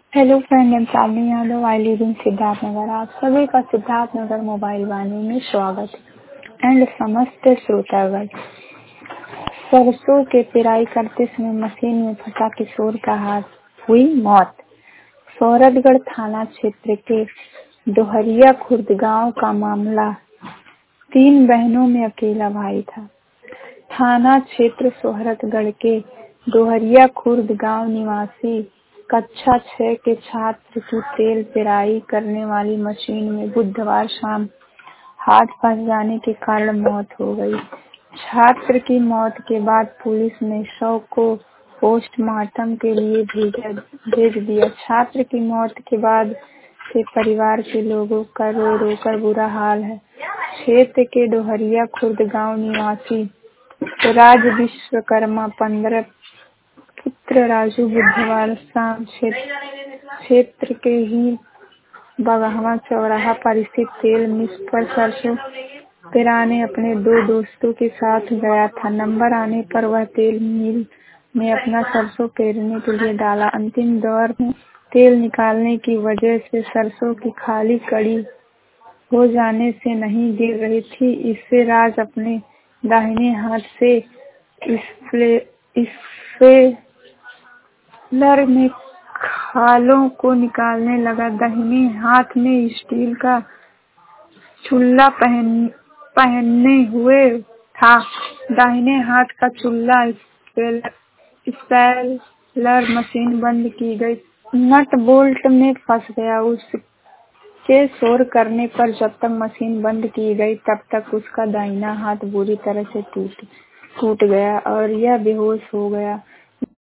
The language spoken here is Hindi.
Hello friend, I'm Shalini Yadav. I live in Siddharth Nagar. आप सभी का सिद्धार्थ नगर मोबाइल वाणी में स्वागत है। एंड समस्त श्रोतागण, सरसों के पेराई करते समय मशीन में फंसा किशोर का हाथ हुई मौत। सौरभगढ़ थाना क्षेत्र के डोहरिया खुर्द गांव का मामला। 3 बहनों में अकेला भाई था। थाना क्षेत्र सोहरतगढ़ के डोहरिया खुर्द गांव निवासी कक्षा 6 के छात्र की तेल पेराई करने वाली मशीन में बुधवार शाम हाथ फंस जाने के कारण मौत हो गई। छात्र की मौत के बाद पुलिस ने शव को पोस्टमार्टम के लिए भेज दिया। छात्र की मौत के बाद से परिवार के लोगों का रो रो कर बुरा हाल है। क्षेत्र के डोहरिया खुर्द गांव निवासी राज विश्वकर्मा 15 पुत्र राजू बुधवार शाम क्षेत्र के ही बगहवा चौराहा पर स्थित तेल मिल पर सरसों पेराने अपने 2 दोस्तों के साथ गया था। नंबर आने पर वह तेल मिल में अपना सरसों पेरने के लिए डाला। अंतिम दौर में तेल निकालने की वजह से सरसों की खाली कड़ी हो जाने से नहीं गिर रही थी। इससे राज अपने दाहिने हाथ से स्पेलर में खालों को निकालने लगा। दाहिने हाथ में स्टील का चूल्हा पहने हुए था। दाहिने हाथ का चूल्हा स्पेलर मशीन बंद की गई नट बोल्ट में फंस गया। उसके शोर करने पर जब तक मशीन बंद की गई तब तक उसका दाहिना हाथ बुरी तरह से टूट गया और यह बेहोश हो गया।